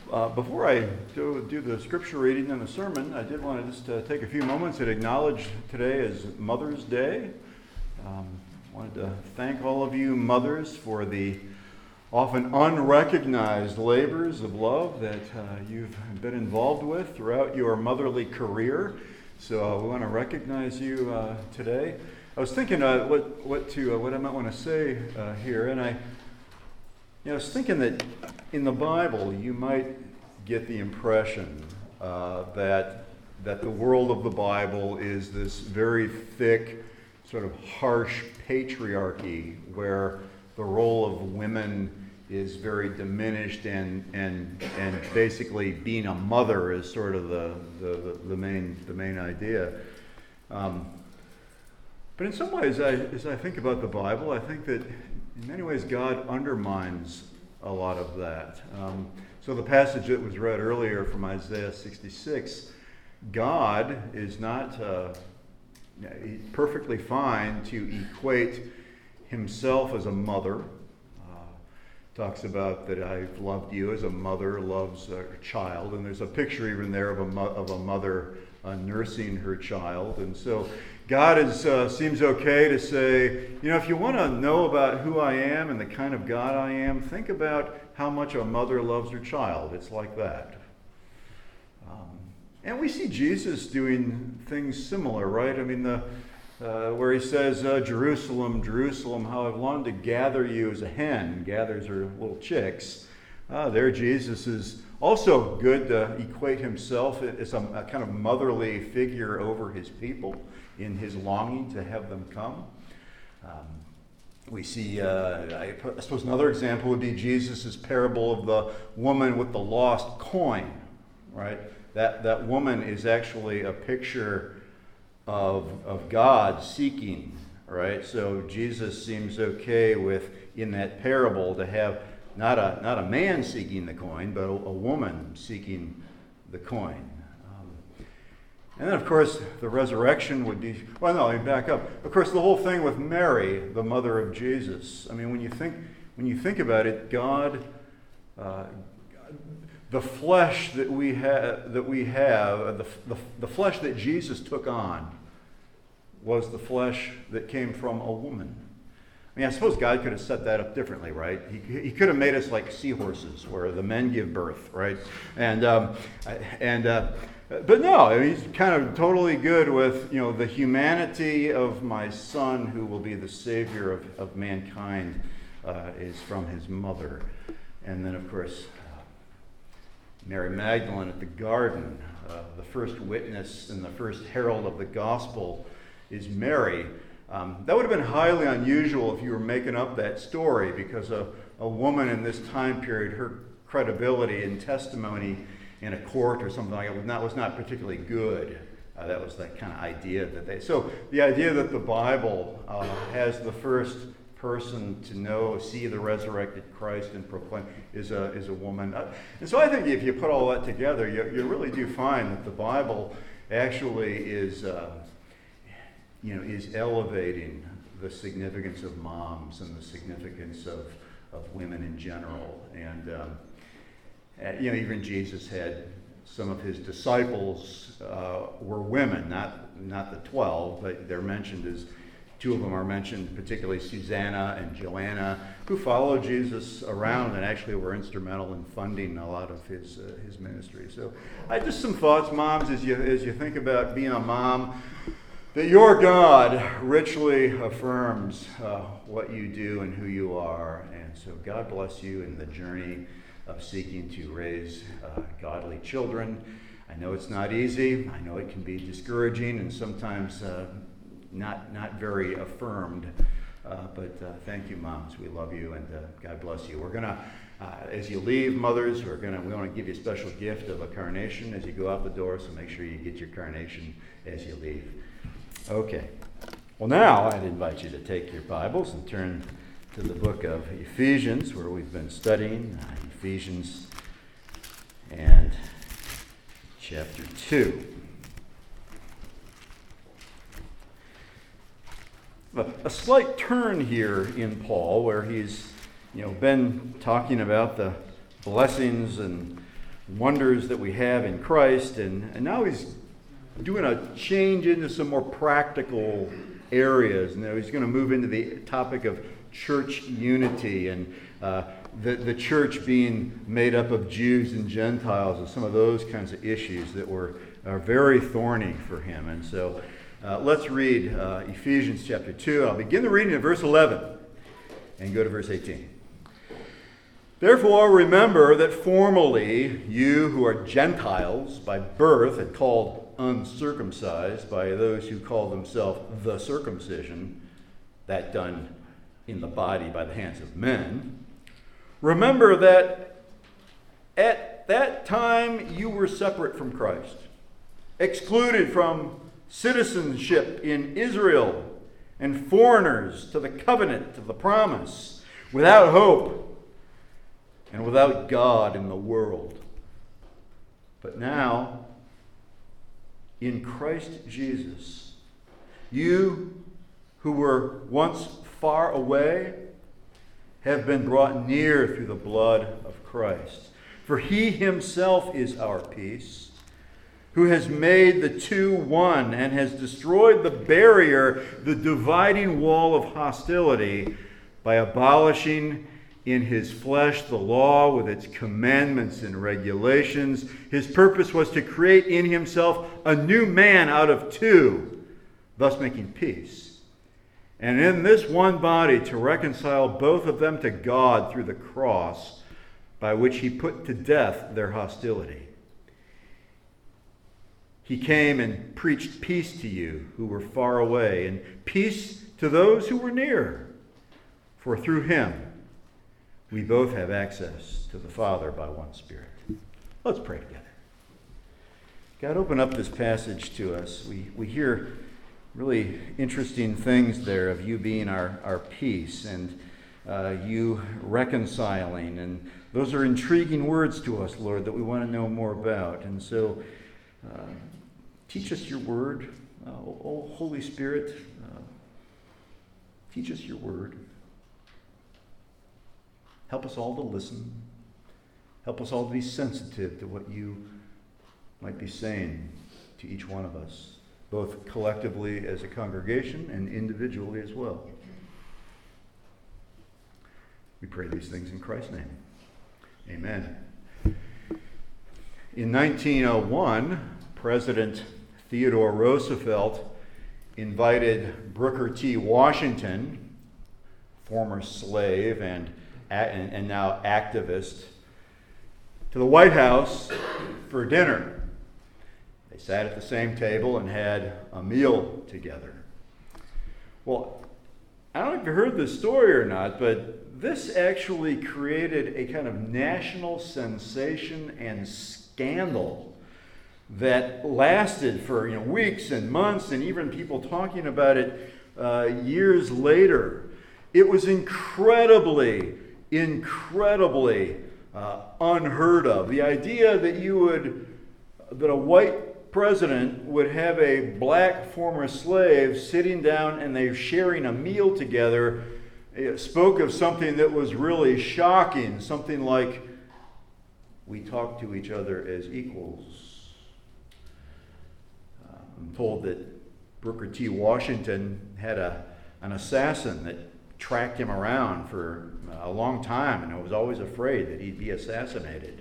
Before I do the scripture reading and the sermon, I did want to just take a few moments and acknowledge today as Mother's Day. Wanted to thank all of you mothers for the often unrecognized labors of love that you've been involved with throughout your motherly career. So we want to recognize you today. I was thinking what I might want to say here, and I was thinking that in the Bible you might get the impression that the world of the Bible is this very thick, sort of harsh patriarchy where the role of women is very diminished and basically being a mother is sort of the main idea. But in some ways, as I think about the Bible, I think that in many ways God undermines a lot of that. So the passage that was read earlier from Isaiah 66, God is not perfectly fine to equate himself as a mother. Talks about that I've loved you as a mother loves a child, and there's a picture even there of a mother nursing her child. And so God seems okay to say, if you want to know about who I am and the kind of God I am, think about how much a mother loves her child. It's like that. And we see Jesus doing things similar, right? I mean, where he says, Jerusalem, Jerusalem, how I've longed to gather you as a hen gathers her little chicks. There Jesus is also good to equate himself as a kind of motherly figure over his people in his longing to have them come. We see, I suppose another example would be Jesus' parable of the woman with the lost coin, right? That woman is actually a picture of God seeking, right? So Jesus seems okay with, in that parable, to have not a man seeking the coin, but a woman seeking the coin. And then, of course, the resurrection would be, let me back up. Of course, the whole thing with Mary, the mother of Jesus. I mean, when you think about it, God, the flesh that we have, the flesh that Jesus took on was the flesh that came from a woman. I mean, I suppose God could have set that up differently, right? He could have made us like seahorses, where the men give birth, right? But no, I mean, he's kind of totally good with, the humanity of my son, who will be the savior of mankind, is from his mother. And then, of course, Mary Magdalene at the garden, the first witness and the first herald of the gospel is Mary. That would have been highly unusual if you were making up that story, because a woman in this time period, her credibility and testimony in a court or something like that was not particularly good. That was that kind of idea so the idea that the Bible has the first person to see the resurrected Christ and proclaim is a woman. And so I think if you put all that together, you really do find that the Bible actually is elevating the significance of moms and the significance of women in general. And even Jesus had some of his disciples were women, not the 12, but they're mentioned as, two of them are mentioned, particularly Susanna and Joanna, who followed Jesus around and actually were instrumental in funding a lot of his ministry. So just some thoughts, moms, as you think about being a mom, that your God richly affirms what you do and who you are. And so God bless you in the journey of seeking to raise godly children. I know it's not easy. I know it can be discouraging and sometimes not very affirmed. But thank you, moms. We love you, and God bless you. We're gonna, as you leave, mothers, we want to give you a special gift of a carnation as you go out the door. So make sure you get your carnation as you leave. Okay. Well, now I'd invite you to take your Bibles and turn to the book of Ephesians, where we've been studying Ephesians and chapter 2. A slight turn here in Paul, where he's been talking about the blessings and wonders that we have in Christ, and now he's doing a change into some more practical areas. Now he's going to move into the topic of church unity and the church being made up of Jews and Gentiles and some of those kinds of issues that are very thorny for him. And so let's read Ephesians chapter 2. I'll begin the reading at verse 11 and go to verse 18. Therefore, remember that formerly you who are Gentiles by birth and called uncircumcised by those who call themselves the circumcision, that done in the body by the hands of men, remember that at that time you were separate from Christ, excluded from citizenship in Israel, and foreigners to the covenant of the promise, without hope and without God in the world. But now, in Christ Jesus, you who were once far away have been brought near through the blood of Christ. For he himself is our peace, who has made the two one and has destroyed the barrier, the dividing wall of hostility, by abolishing in his flesh the law with its commandments and regulations. His purpose was to create in himself a new man out of two, thus making peace. And in this one body to reconcile both of them to God through the cross, by which he put to death their hostility. He came and preached peace to you who were far away, and peace to those who were near. For through him we both have access to the Father by one Spirit. Let's pray together. God, open up this passage to us. We hear really interesting things there of you being our peace and you reconciling. And those are intriguing words to us, Lord, that we want to know more about. And so teach us your word. Oh, Holy Spirit, teach us your word. Help us all to listen. Help us all to be sensitive to what you might be saying to each one of us, both collectively as a congregation and individually as well. We pray these things in Christ's name. Amen. In 1901, President Theodore Roosevelt invited Booker T. Washington, former slave and now activist, to the White House for dinner. They sat at the same table and had a meal together. Well, I don't know if you heard this story or not, but this actually created a kind of national sensation and scandal that lasted for weeks and months, and even people talking about it years later. It was incredibly unheard of. The idea that a white president would have a black former slave sitting down and they're sharing a meal together, it spoke of something that was really shocking, something like, we talk to each other as equals. I'm told that Booker T. Washington had an assassin that tracked him around for a long time, and I was always afraid that he'd be assassinated.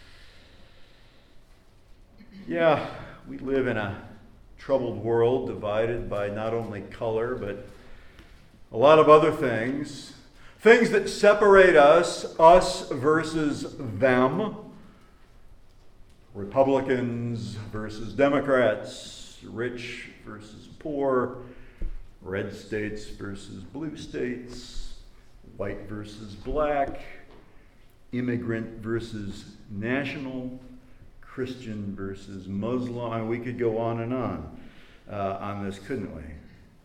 Yeah, we live in a troubled world divided by not only color, but a lot of other things. Things that separate us versus them. Republicans versus Democrats, rich versus poor, red states versus blue states, white versus black, immigrant versus national, Christian versus Muslim. And we could go on and on this, couldn't we?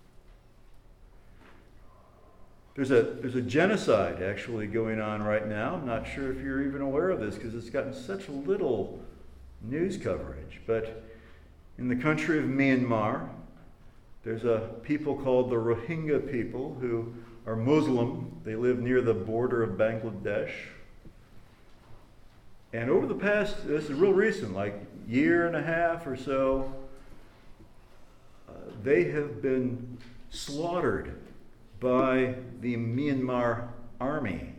There's a genocide actually going on right now. I'm not sure if you're even aware of this because it's gotten such little news coverage. But in the country of Myanmar, there's a people called the Rohingya people who are Muslim. They live near the border of Bangladesh. And over the past, this is real recent, like year and a half or so, they have been slaughtered by the Myanmar army.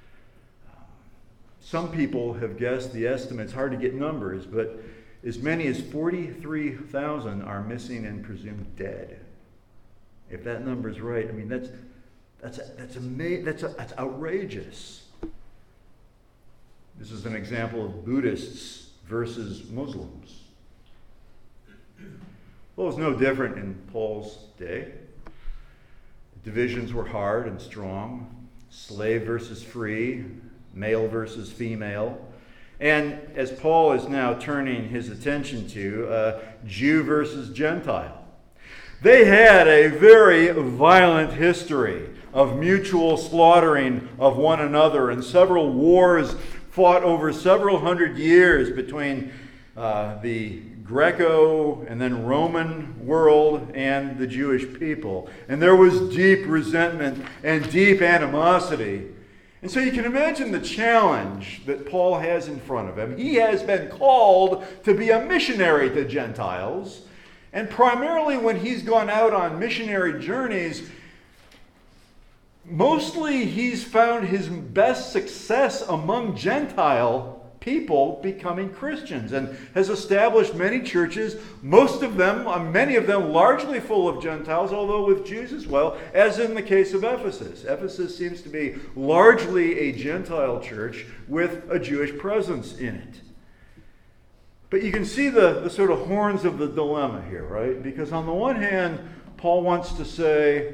Some people have guessed the estimates, hard to get numbers, but as many as 43,000 are missing and presumed dead. If that number is right, I mean that's outrageous. This is an example of Buddhists versus Muslims. Well, it was no different in Paul's day. The divisions were hard and strong. Slave versus free, male versus female. And as Paul is now turning his attention to, Jew versus Gentile. They had a very violent history of mutual slaughtering of one another, and several wars fought over several hundred years between the Greco and then Roman world and the Jewish people. And there was deep resentment and deep animosity. And so you can imagine the challenge that Paul has in front of him. He has been called to be a missionary to Gentiles. And primarily when he's gone out on missionary journeys, mostly he's found his best success among Gentile people becoming Christians, and has established many churches, many of them largely full of Gentiles, although with Jews as well, as in the case of Ephesus. Ephesus seems to be largely a Gentile church with a Jewish presence in it. But you can see the sort of horns of the dilemma here, right? Because on the one hand, Paul wants to say,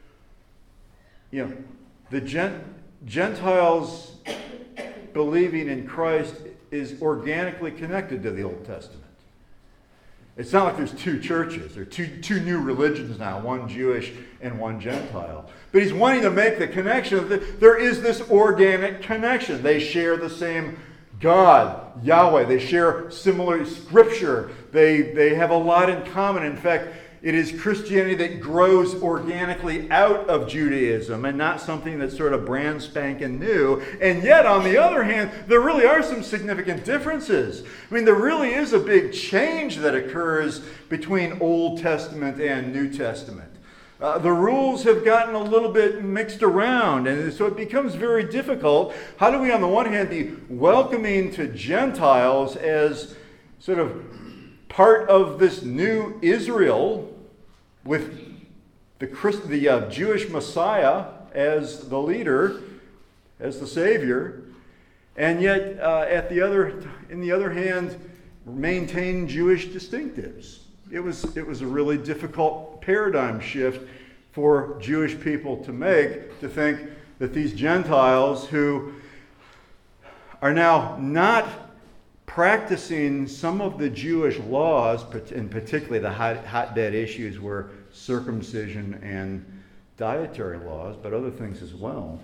the Gentiles believing in Christ is organically connected to the Old Testament. It's not like there's two churches. There are two new religions now, one Jewish and one Gentile. But he's wanting to make the connection that there is this organic connection. They share the same God, Yahweh. They share similar scripture. They have a lot in common. In fact, it is Christianity that grows organically out of Judaism and not something that's sort of brand spanking new. And yet, on the other hand, there really are some significant differences. I mean, there really is a big change that occurs between Old Testament and New Testament. The rules have gotten a little bit mixed around, and so it becomes very difficult. How do we, on the one hand, be welcoming to Gentiles as sort of part of this new Israel with the Jewish Messiah as the leader, as the Savior, and yet in the other hand, maintain Jewish distinctives? It was a really difficult paradigm shift for Jewish people to make, to think that these Gentiles who are now not practicing some of the Jewish laws, and particularly the hotbed issues were circumcision and dietary laws, but other things as well.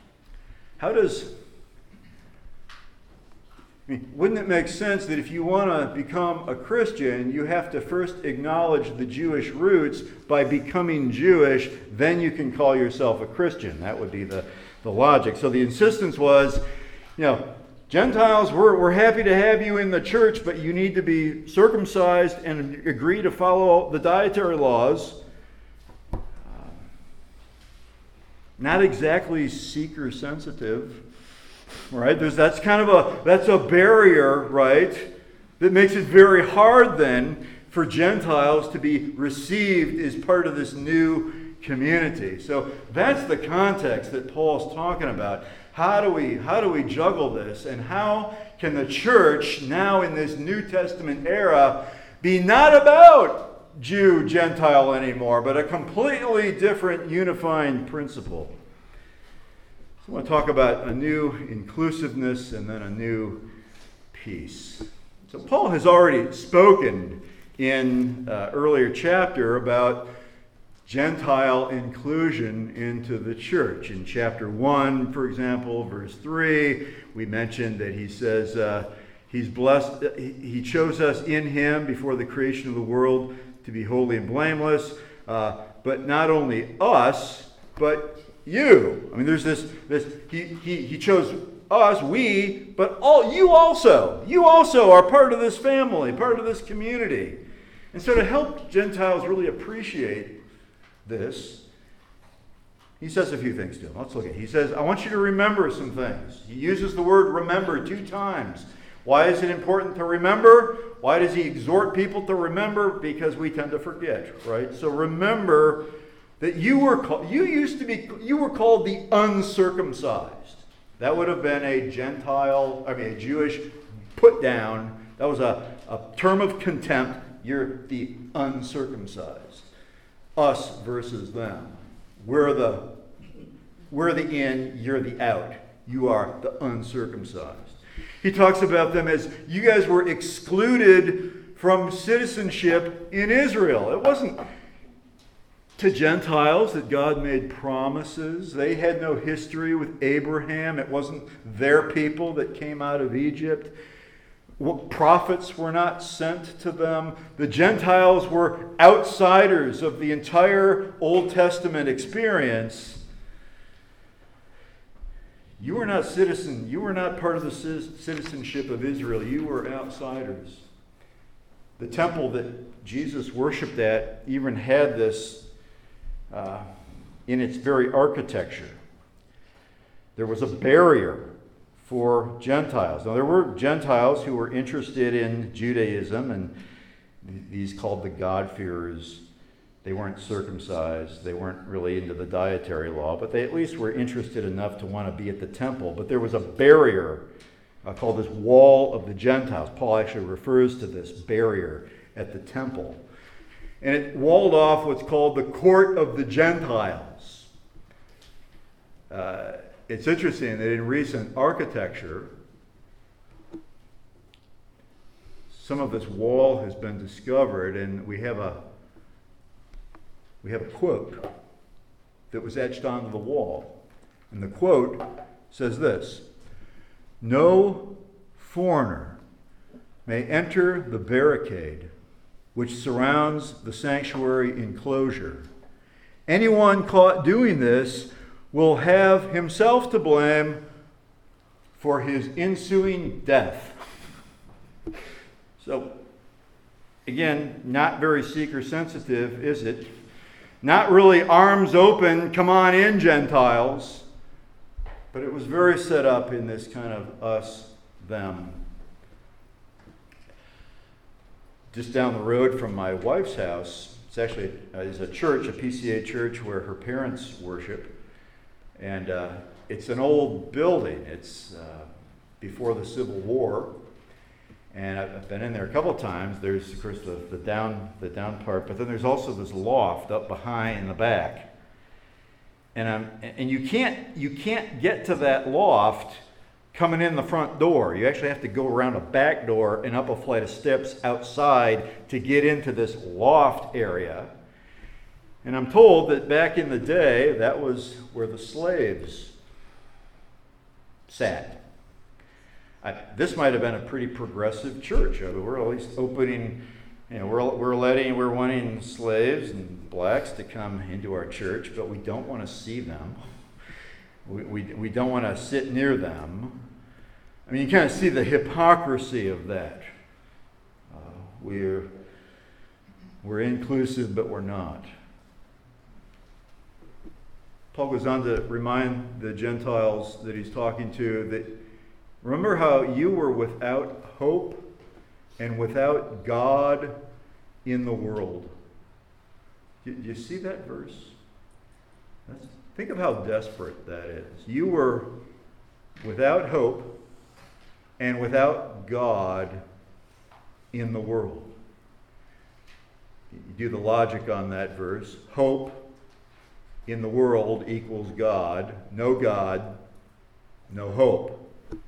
Wouldn't it make sense that if you want to become a Christian, you have to first acknowledge the Jewish roots by becoming Jewish, then you can call yourself a Christian? That would be the logic. So the insistence was, Gentiles, we're happy to have you in the church, but you need to be circumcised and agree to follow the dietary laws. Not exactly seeker sensitive, right? That's a barrier, right? That makes it very hard then for Gentiles to be received as part of this new community. So that's the context that Paul's talking about. How do we juggle this? And how can the church now in this New Testament era be not about Jew, Gentile anymore, but a completely different unifying principle? So I want to talk about a new inclusiveness and then a new peace. So Paul has already spoken in earlier chapter about Gentile inclusion into the church. In chapter 1, for example, verse 3, we mentioned that he says he's blessed. He chose us in him before the creation of the world to be holy and blameless. But not only us, but you. I mean, there's this he chose us, we, but you also are part of this family, part of this community. And so to help Gentiles really appreciate this, he says a few things to them. Let's look at it. He says, I want you to remember some things. He uses the word remember 2 times. Why is it important to remember? Why does he exhort people to remember? Because we tend to forget, right? So remember that you were called the uncircumcised. That would have been a Jewish put down. That was a term of contempt. You're the uncircumcised. Us versus them. We're the in, you're the out. You are the uncircumcised. He talks about them as you guys were excluded from citizenship in Israel. It wasn't to Gentiles that God made promises. They had no history with Abraham. It wasn't their people that came out of Egypt. Prophets were not sent to them. The Gentiles were outsiders of the entire Old Testament experience. You were not citizen. You were not part of the citizenship of Israel. You were outsiders. The temple that Jesus worshipped at even had this in its very architecture. There was a barrier for Gentiles. Now, there were Gentiles who were interested in Judaism, and these called the God-fearers. They weren't circumcised. They weren't really into the dietary law, but they at least were interested enough to want to be at the temple. But there was a barrier called this wall of the Gentiles. Paul actually refers to this barrier at the temple. And it walled off what's called the court of the Gentiles. It's interesting that in recent architecture, some of this wall has been discovered, and we have a quote that was etched onto the wall. And the quote says this: "No foreigner may enter the barricade which surrounds the sanctuary enclosure. Anyone caught doing this will have himself to blame for his ensuing death." So, again, not very seeker sensitive, is it? Not really arms open, come on in, Gentiles. But it was very set up in this kind of us, them. Just down the road from my wife's house, it's actually is a church, a PCA church where her parents worship. And it's an old building. It's before the Civil War. And I've been in there a couple of times. There's, of course, the down part, but then there's also this loft up behind in the back. And you can't get to that loft coming in the front door. You actually have to go around a back door and up a flight of steps outside to get into this loft area. And I'm told that back in the day, that was where the slaves sat. This might have been a pretty progressive church. We're at least opening, we're wanting slaves and blacks to come into our church, but we don't want to see them. We don't want to sit near them. I mean, you kind of see the hypocrisy of that. We're inclusive, but we're not. Paul goes on to remind the Gentiles that he's talking to that remember how you were without hope and without God in the world. Do you see that verse? Think of how desperate that is. You were without hope and without God in the world. You do the logic on that verse. Hope in the world equals God. No God, no hope.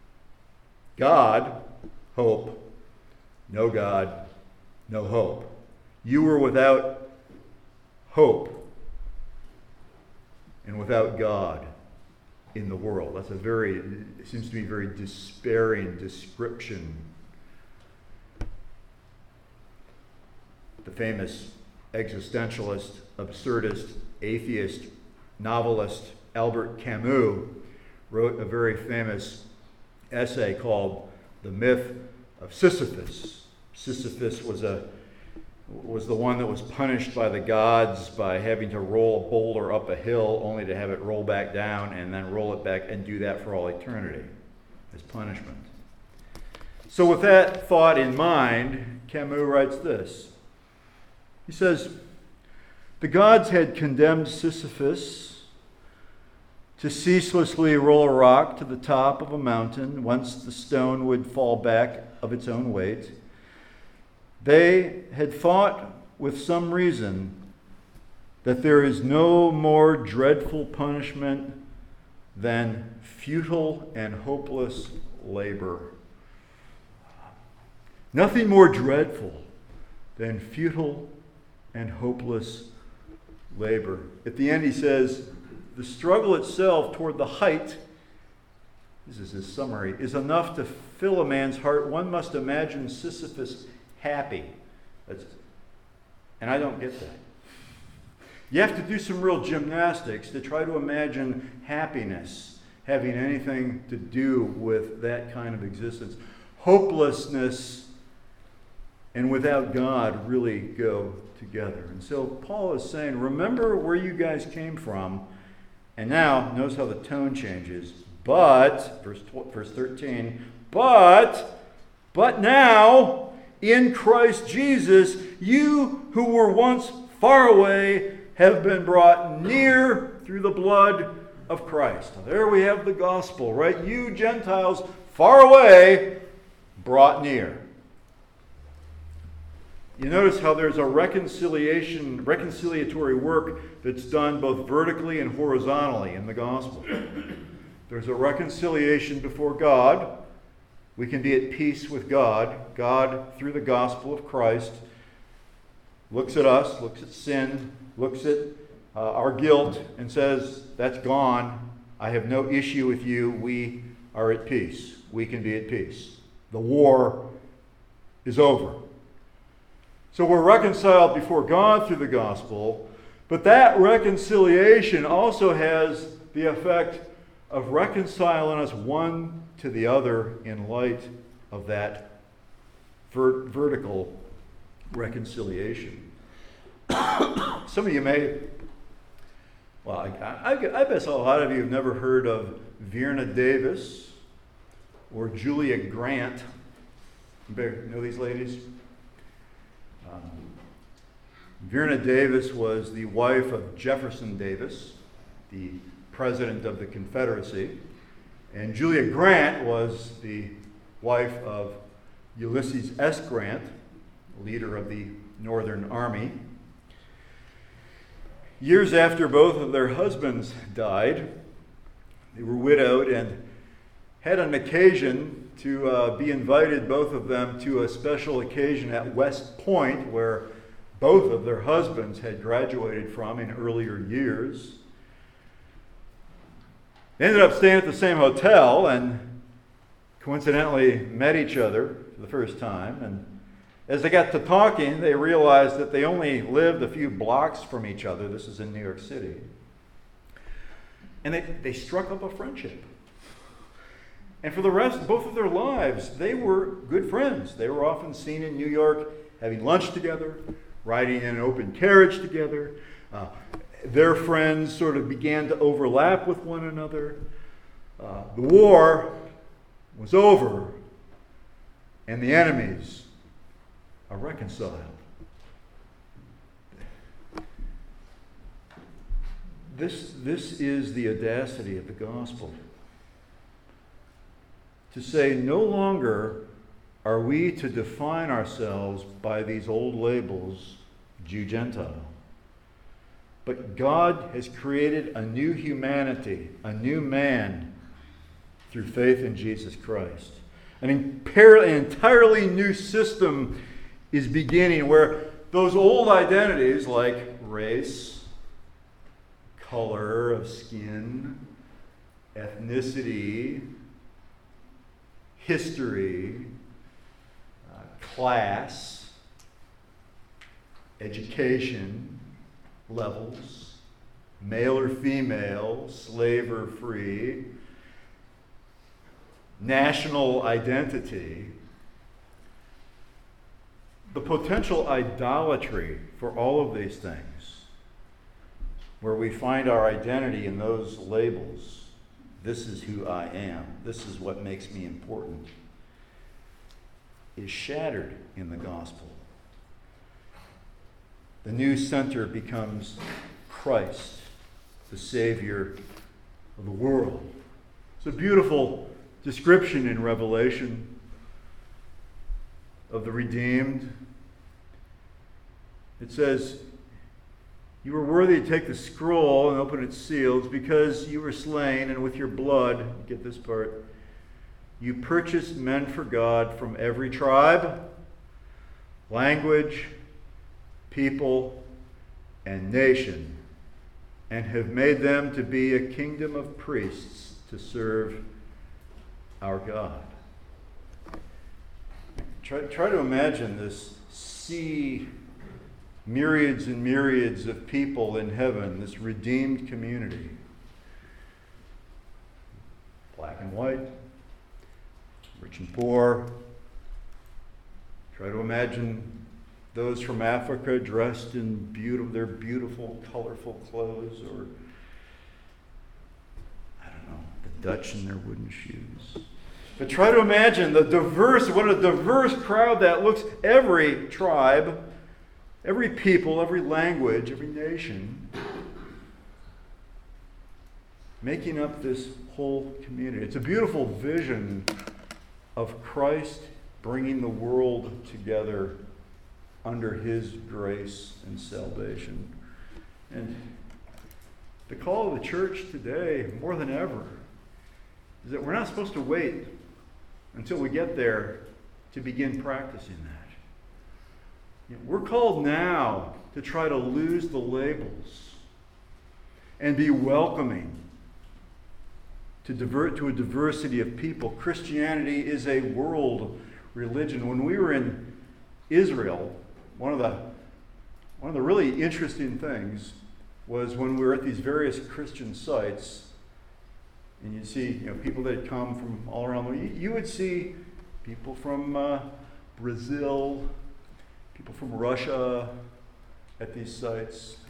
God, hope. No God, no hope. You were without hope and without God in the world. That's it seems to be a very despairing description. The famous existentialist, absurdist, atheist, novelist Albert Camus wrote a very famous essay called The Myth of Sisyphus. Sisyphus was the one that was punished by the gods by having to roll a boulder up a hill only to have it roll back down and then roll it back and do that for all eternity as punishment. So with that thought in mind, Camus writes this. He says, the gods had condemned Sisyphus to ceaselessly roll a rock to the top of a mountain, whence the stone would fall back of its own weight. They had thought with some reason that there is no more dreadful punishment than futile and hopeless labor. Nothing more dreadful than futile and hopeless labor. At the end he says, the struggle itself toward the height, this is his summary, is enough to fill a man's heart. One must imagine Sisyphus happy. And I don't get that. You have to do some real gymnastics to try to imagine happiness having anything to do with that kind of existence. Hopelessness and without God really go together. And so Paul is saying, remember where you guys came from, and now notice how the tone changes. But, verse 13, but now, in Christ Jesus, you who were once far away have been brought near through the blood of Christ. Now, there we have the gospel, right? You Gentiles far away, brought near. You notice how there's a reconciliatory work that's done both vertically and horizontally in the gospel. There's a reconciliation before God. We can be at peace with God. God, through the gospel of Christ, looks at us, looks at sin, looks at our guilt, and says, that's gone. I have no issue with you. We are at peace. We can be at peace. The war is over. So we're reconciled before God through the gospel, but that reconciliation also has the effect of reconciling us one to the other in light of that vertical reconciliation. Some of you may, well, I bet a lot of you have never heard of Virna Davis or Julia Grant. You know these ladies? Virna Davis was the wife of Jefferson Davis, the president of the Confederacy, and Julia Grant was the wife of Ulysses S. Grant, leader of the Northern Army. Years after both of their husbands died, they were widowed and had an occasion to be invited, both of them, to a special occasion at West Point, where both of their husbands had graduated from in earlier years. They ended up staying at the same hotel and coincidentally met each other for the first time. And as they got to talking, they realized that they only lived a few blocks from each other. This is in New York City. And they struck up a friendship. And for the rest, both of their lives, they were good friends. They were often seen in New York having lunch together, riding in an open carriage together. Their friends sort of began to overlap with one another. The war was over, and the enemies are reconciled. This is the audacity of the gospel. To say no longer are we to define ourselves by these old labels, Jew-Gentile. But God has created a new humanity, a new man, through faith in Jesus Christ. An entirely new system is beginning where those old identities like race, color of skin, ethnicity, history, class, education, levels, male or female, slave or free, national identity, the potential idolatry for all of these things, where we find our identity in those labels. This is who I am. This is what makes me important, is shattered in the gospel. The new center becomes Christ, the Savior of the world. It's a beautiful description in Revelation of the redeemed. It says, "You were worthy to take the scroll and open its seals because you were slain, and with your blood," get this part, "you purchased men for God from every tribe, language, people, and nation, and have made them to be a kingdom of priests to serve our God." Try to imagine this sea, myriads and myriads of people in heaven, this redeemed community. Black and white, rich and poor. Try to imagine those from Africa dressed in their beautiful, colorful clothes, or, I don't know, the Dutch in their wooden shoes. But try to imagine what a diverse crowd that looks. Every tribe, every people, every language, every nation, making up this whole community. It's a beautiful vision of Christ bringing the world together under his grace and salvation. And the call of the church today, more than ever, is that we're not supposed to wait until we get there to begin practicing that. We're called now to try to lose the labels and be welcoming to a diversity of people. Christianity is a world religion. When we were in Israel, one of the really interesting things was when we were at these various Christian sites, and you'd see people that had come from all around the world. You would see people from Brazil, people from Russia at these sites,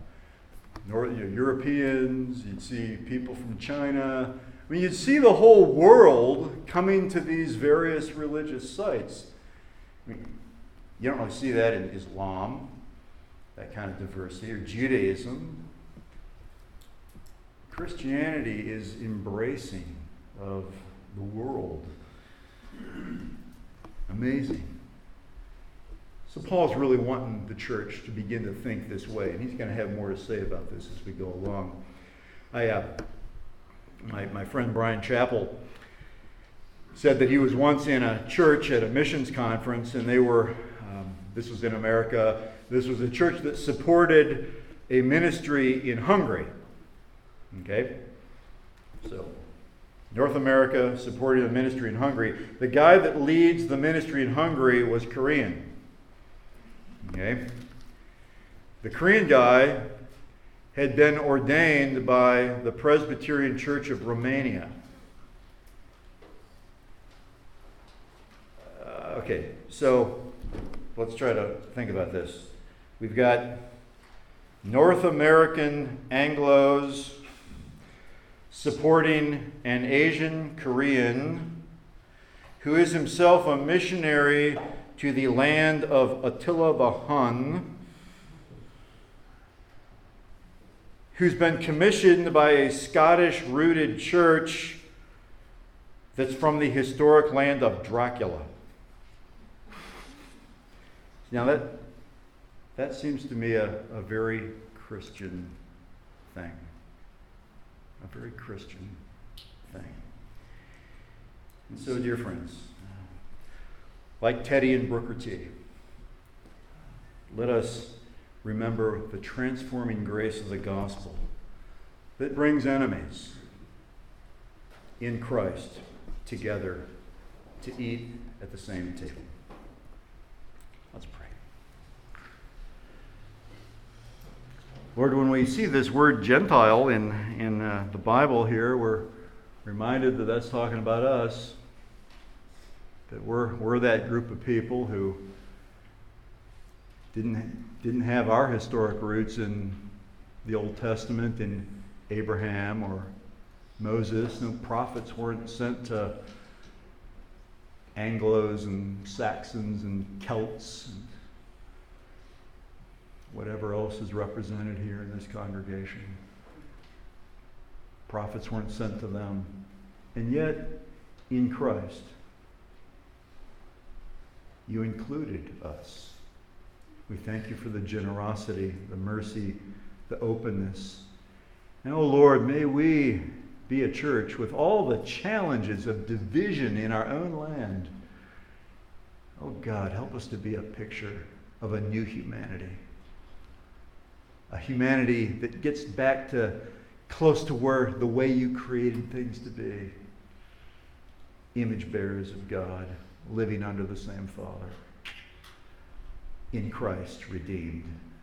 Europeans. You'd see people from China. I mean, you'd see the whole world coming to these various religious sites. I mean, you don't really see that in Islam, that kind of diversity, or Judaism. Christianity is embracing of the world. Amazing. So Paul's really wanting the church to begin to think this way, and he's going to have more to say about this as we go along. My friend Brian Chappell said that he was once in a church at a missions conference, and they were, this was in America, this was a church that supported a ministry in Hungary. Okay? So, North America supported a ministry in Hungary. The guy that leads the ministry in Hungary was Korean. Okay? The Korean guy had been ordained by the Presbyterian Church of Romania. Okay, so let's try to think about this. We've got North American Anglos supporting an Asian Korean who is himself a missionary to the land of Attila the Hun, who's been commissioned by a Scottish-rooted church that's from the historic land of Dracula. Now that seems to me a very Christian thing. A very Christian thing. And so, dear friends, like Teddy and Booker T, let us remember the transforming grace of the gospel that brings enemies in Christ together to eat at the same table. Let's pray. Lord, when we see this word Gentile in the Bible here, we're reminded that that's talking about us. That we're that group of people who didn't have our historic roots in the Old Testament, in Abraham or Moses. No prophets weren't sent to Anglos and Saxons and Celts and whatever else is represented here in this congregation. Prophets weren't sent to them. And yet, in Christ, you included us. We thank you for the generosity, the mercy, the openness. And oh Lord, may we be a church with all the challenges of division in our own land. Oh God, help us to be a picture of a new humanity. A humanity that gets back to close to where the way you created things to be. Image bearers of God, living under the same Father. In Christ, redeemed.